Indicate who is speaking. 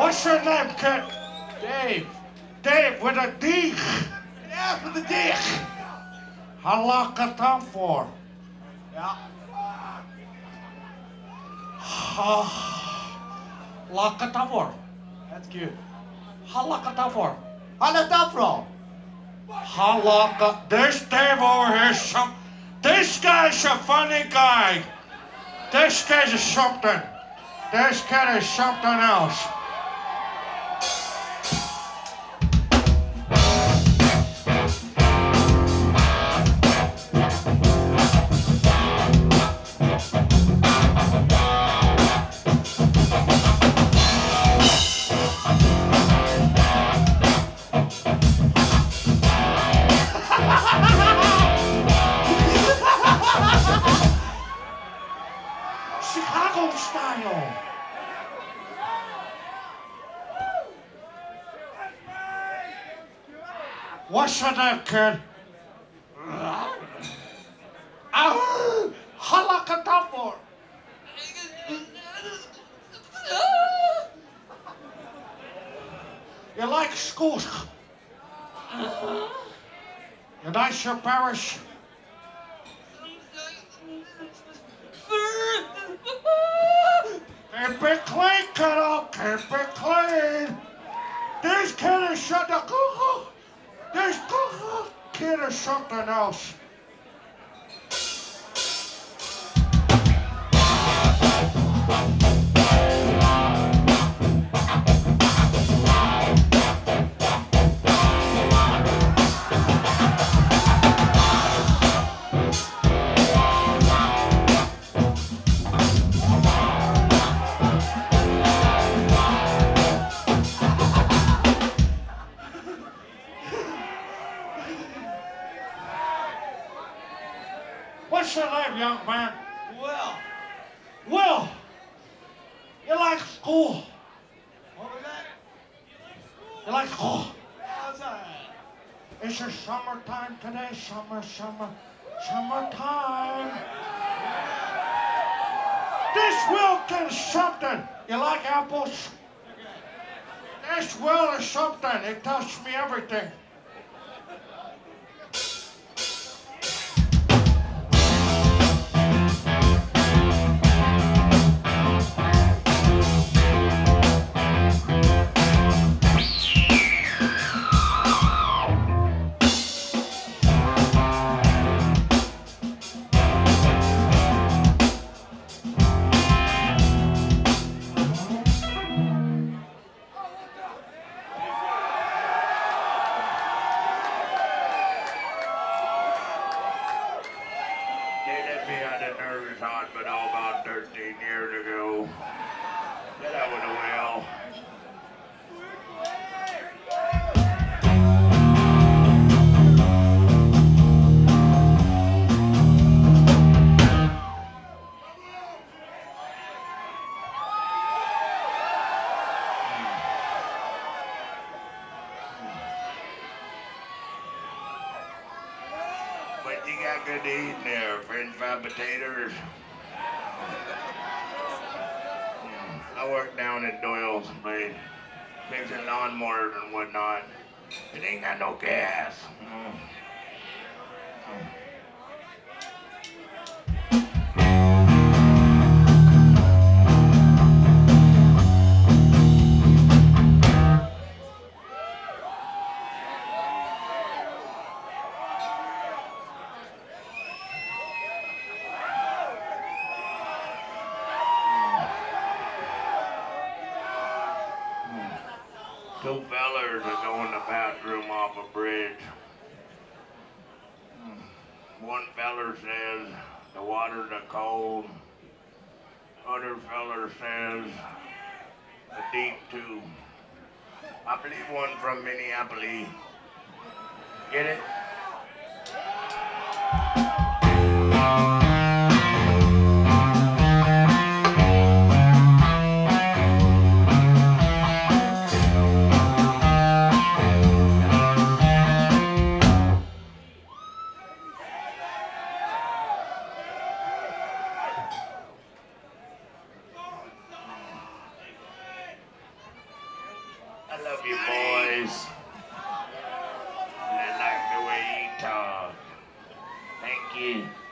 Speaker 1: What's your name, kid?
Speaker 2: Dave.
Speaker 1: Dave with a D.
Speaker 2: Yeah, with the dick.
Speaker 1: How long can time for?
Speaker 2: Yeah.
Speaker 1: Lock it up for.
Speaker 2: That's good.
Speaker 1: How lock it up for?
Speaker 2: How did that from?
Speaker 1: How lock up? This Dave over here, this guy's a funny guy. This guy's something. This kid is something else. Chicago style. What's your name, kid? Halakadabor. You like schools? You like your parish? Keep it clean, kiddo. Keep it clean. This kid is something. This kid is something else. What's your name, young man?
Speaker 2: Well,
Speaker 1: Will. You like school?
Speaker 2: what was that?
Speaker 1: You like school?
Speaker 2: How's that?
Speaker 1: It's your summertime today. Summertime. This Will is something. You like apples? This Will is something. It tells me everything.
Speaker 3: They let me out of nervous hospital about 13 years ago. Get out with a well. What you got good to eat in there? French fried potatoes? I work down at Doyle's place, fixing lawnmowers and whatnot. It ain't got no gas. Two fellers are going to the bathroom off a bridge. One feller says the waters are cold. Other feller says the deep too. I believe one from Minneapolis. Get it? I love you, boys. And I like the way you talk. Thank you.